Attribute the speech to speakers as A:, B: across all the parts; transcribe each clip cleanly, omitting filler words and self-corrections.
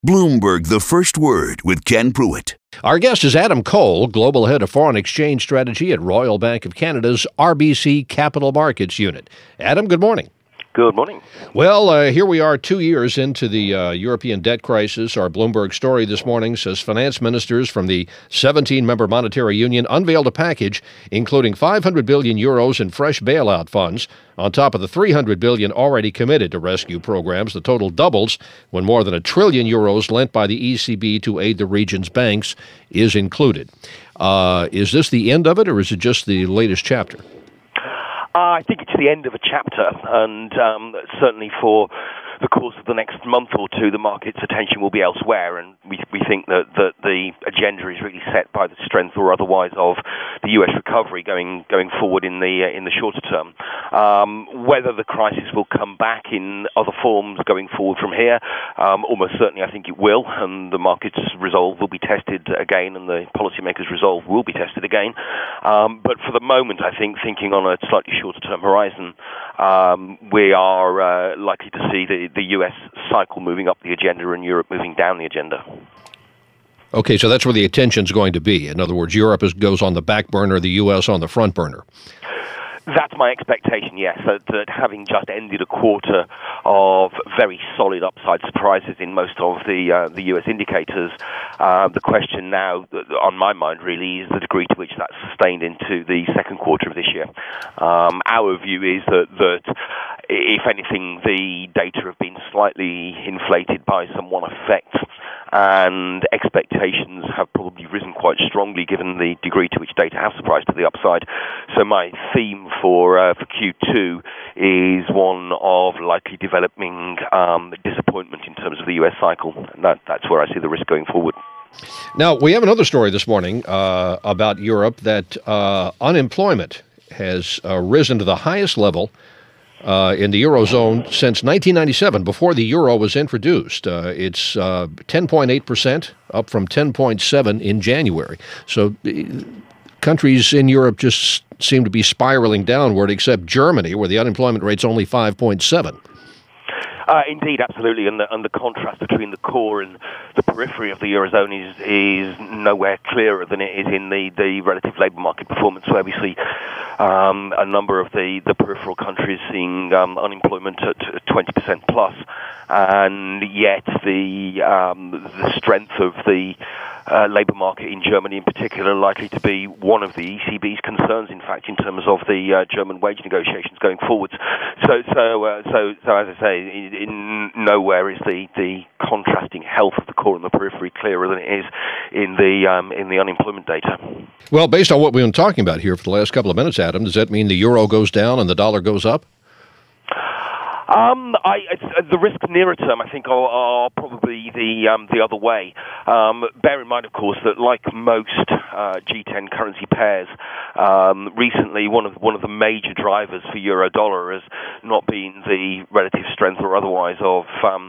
A: Bloomberg, the first word with Ken Pruitt.
B: Our guest is Adam Cole, Global Head of Foreign Exchange Strategy at Royal Bank of Canada's RBC Capital Markets Unit. Adam, good morning.
C: Good morning.
B: Well, here we are 2 years into the European debt crisis. Our Bloomberg story this morning says finance ministers from the 17-member monetary union unveiled a package including 500 billion euros in fresh bailout funds on top of the 300 billion already committed to rescue programs. The total doubles when more than €1 trillion lent by the ECB to aid the region's banks is included. Is this the end of it, or is it just the latest chapter?
C: I think it's the end of a chapter, and certainly for the course of the next month or two, the market's attention will be elsewhere, and we think that the agenda is really set by the strength or otherwise of the U.S. recovery going forward in the shorter term. Whether the crisis will come back in other forms going forward from here, almost certainly I think it will, and the market's resolve will be tested again, and the policymakers' resolve will be tested again. But for the moment, I think, thinking on a slightly shorter-term horizon, we are likely to see the U.S. cycle moving up the agenda and Europe moving down the agenda.
B: Okay, so that's where the attention's going to be. In other words, Europe goes on the back burner, the U.S. on the front burner.
C: That's my expectation, yes, that having just ended a quarter of very solid upside surprises in most of the U.S. indicators, the question now on my mind really is the degree to which that's sustained into the second quarter of this year. Our view is that if anything, the data have been slightly inflated by some one effect, and expectations have probably risen quite strongly given the degree to which data have surprised to the upside. So my theme for Q2 is one of likely developing disappointment in terms of the U.S. cycle. And that's where I see the risk going forward.
B: Now, we have another story this morning about Europe, that unemployment has risen to the highest level in the Eurozone since 1997, before the euro was introduced. It's 10.8%, up from 10.7% in January. So countries in Europe just seem to be spiraling downward, except Germany, where the unemployment rate's only 5.7%.
C: Indeed, absolutely, and the contrast between the core and the periphery of the Eurozone is nowhere clearer than it is in the relative labour market performance, where we see a number of the peripheral countries seeing unemployment at 20% plus, and yet the strength of the labour market in Germany in particular likely to be one of the ECB's concerns, in fact, in terms of the German wage negotiations going forwards. So as I say, in nowhere is the contrasting health of the core and the periphery clearer than it is in the unemployment data.
B: Well, based on what we've been talking about here for the last couple of minutes, Adam, does that mean the euro goes down and the dollar goes up?
C: The risks nearer term, I think, are probably the other way. Bear in mind, of course, that like most G10 currency pairs, recently one of the major drivers for euro dollar has not been the relative strength or otherwise of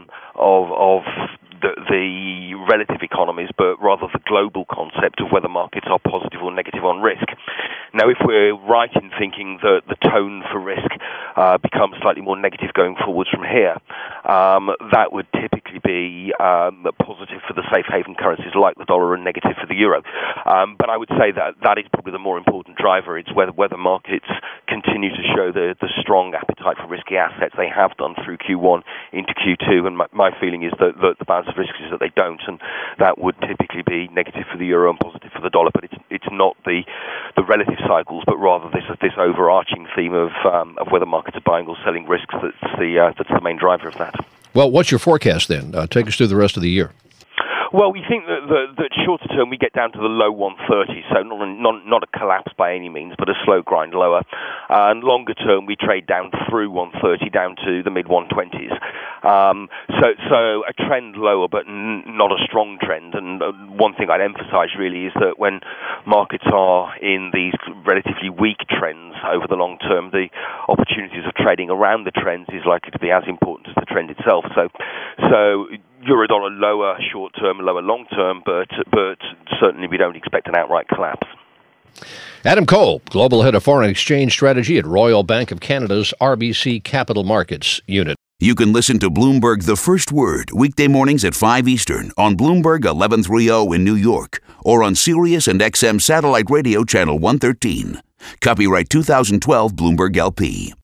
C: the relative economies, but rather the global concept of whether markets are positive or negative on risk. Now, if we're right in thinking that the tone for risk becomes slightly more negative going forwards from here, that would typically be positive for the safe haven currencies like the dollar and negative for the euro. But I would say that is probably the more important driver. It's whether markets continue to show the strong appetite for risky assets they have done through Q1 into Q2, and my feeling is that the balance of risk is that they don't, and that would typically be negative for the euro and positive for the dollar. But it's not the relative cycles, but rather this overarching theme of whether markets are buying or selling risks that's the main driver of that.
B: Well, what's your forecast then? Take us through the rest of the year.
C: Well, we think that shorter term we get down to the low 130s, so not a collapse by any means, but a slow grind lower. And longer term we trade down through 130 down to the mid 120s. So a trend lower, but not a strong trend. And one thing I'd emphasise really is that when markets are in these relatively weak trends over the long term, the opportunities of trading around the trends is likely to be as important as the trend itself. So Euro-dollar lower short-term, lower long-term, but certainly we don't expect an outright collapse.
B: Adam Cole, Global Head of Foreign Exchange Strategy at Royal Bank of Canada's RBC Capital Markets Unit.
A: You can listen to Bloomberg The First Word weekday mornings at 5 Eastern on Bloomberg 1130 in New York or on Sirius and XM Satellite Radio Channel 113. Copyright 2012 Bloomberg LP.